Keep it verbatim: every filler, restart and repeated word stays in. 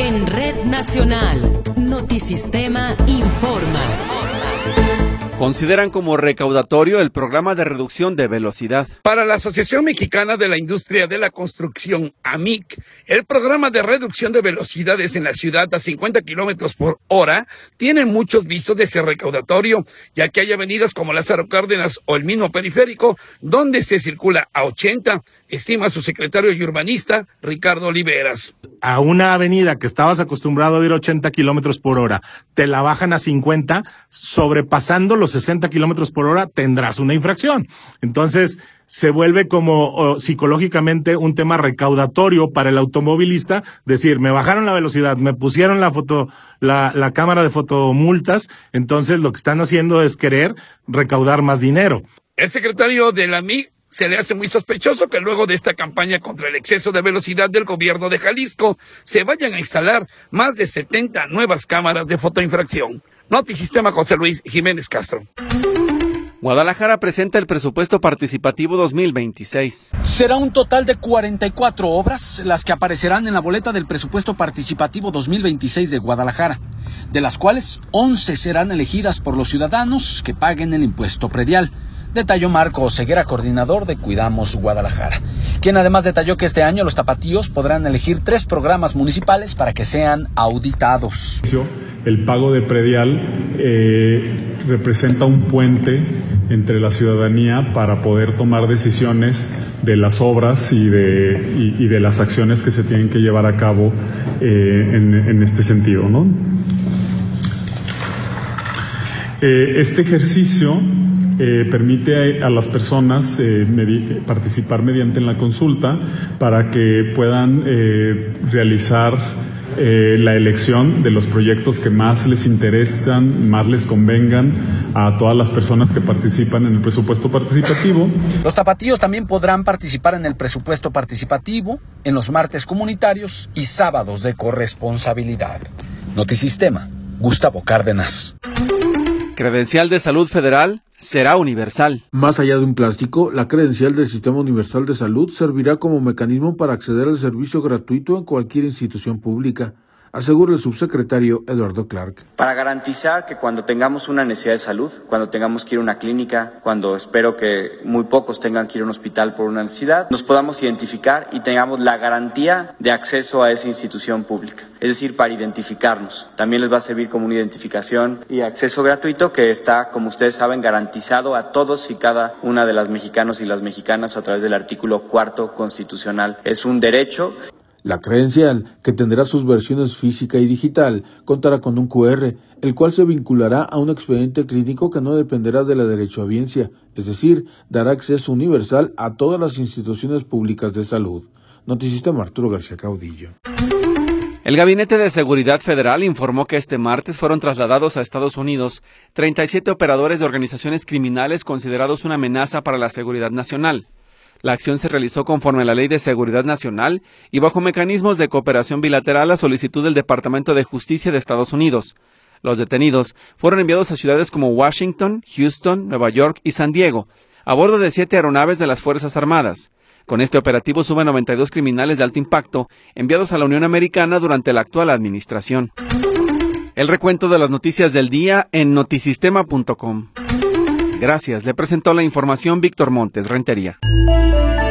En Red Nacional, Notisistema informa. Consideran como recaudatorio el programa de reducción de velocidad. Para la Asociación Mexicana de la Industria de la Construcción, A M I C, el programa de reducción de velocidades en la ciudad a cincuenta kilómetros por hora tiene muchos visos de ser recaudatorio, ya que hay avenidas como Lázaro Cárdenas o el mismo periférico, donde se circula a ochenta, estima su secretario y urbanista, Ricardo Oliveras. A una avenida que estabas acostumbrado a ir ochenta kilómetros por hora, te la bajan a cincuenta, sobrepasando los sesenta kilómetros por hora, tendrás una infracción. Entonces, se vuelve como oh, psicológicamente un tema recaudatorio para el automovilista, decir, me bajaron la velocidad, me pusieron la foto, la, la cámara de fotomultas, entonces lo que están haciendo es querer recaudar más dinero. El secretario de la A M I C se le hace muy sospechoso que luego de esta campaña contra el exceso de velocidad del gobierno de Jalisco se vayan a instalar más de setenta nuevas cámaras de fotoinfracción. Notisistema, José Luis Jiménez Castro. Guadalajara presenta el presupuesto participativo dos mil veintiséis. Será un total de cuarenta y cuatro obras las que aparecerán en la boleta del presupuesto participativo dos mil veintiséis de Guadalajara, de las cuales once serán elegidas por los ciudadanos que paguen el impuesto predial. Detalló Marco Oseguera, coordinador de Cuidamos Guadalajara, quien además detalló que este año los tapatíos podrán elegir tres programas municipales para que sean auditados. El pago de predial eh, representa un puente entre la ciudadanía para poder tomar decisiones de las obras y de, y, y de las acciones que se tienen que llevar a cabo eh, en, en este sentido, ¿no? Eh, este ejercicio Eh, permite a las personas eh, medi- participar mediante en la consulta para que puedan eh, realizar eh, la elección de los proyectos que más les interesan, más les convengan a todas las personas que participan en el presupuesto participativo. Los tapatíos también podrán participar en el presupuesto participativo en los martes comunitarios y sábados de corresponsabilidad. Notisistema, Gustavo Cárdenas. Credencial de Salud Federal será universal. Más allá de un plástico, la credencial del Sistema Universal de Salud servirá como mecanismo para acceder al servicio gratuito en cualquier institución pública, asegura el subsecretario Eduardo Clark. Para garantizar que cuando tengamos una necesidad de salud, cuando tengamos que ir a una clínica, cuando espero que muy pocos tengan que ir a un hospital por una necesidad, nos podamos identificar y tengamos la garantía de acceso a esa institución pública. Es decir, para identificarnos. También les va a servir como una identificación y acceso gratuito que está, como ustedes saben, garantizado a todos y cada una de las mexicanos y las mexicanas a través del artículo cuarto constitucional. Es un derecho. La credencial, que tendrá sus versiones física y digital, contará con un cu erre, el cual se vinculará a un expediente clínico que no dependerá de la derechohabiencia, es decir, dará acceso universal a todas las instituciones públicas de salud. Notisistema, Arturo García Caudillo. El Gabinete de Seguridad Federal informó que este martes fueron trasladados a Estados Unidos treinta y siete operadores de organizaciones criminales considerados una amenaza para la seguridad nacional. La acción se realizó conforme a la Ley de Seguridad Nacional y bajo mecanismos de cooperación bilateral a solicitud del Departamento de Justicia de Estados Unidos. Los detenidos fueron enviados a ciudades como Washington, Houston, Nueva York y San Diego, a bordo de siete aeronaves de las Fuerzas Armadas. Con este operativo suman noventa y dos criminales de alto impacto enviados a la Unión Americana durante la actual administración. El recuento de las noticias del día en notisistema punto com. Gracias, le presentó la información Víctor Montes Rentería.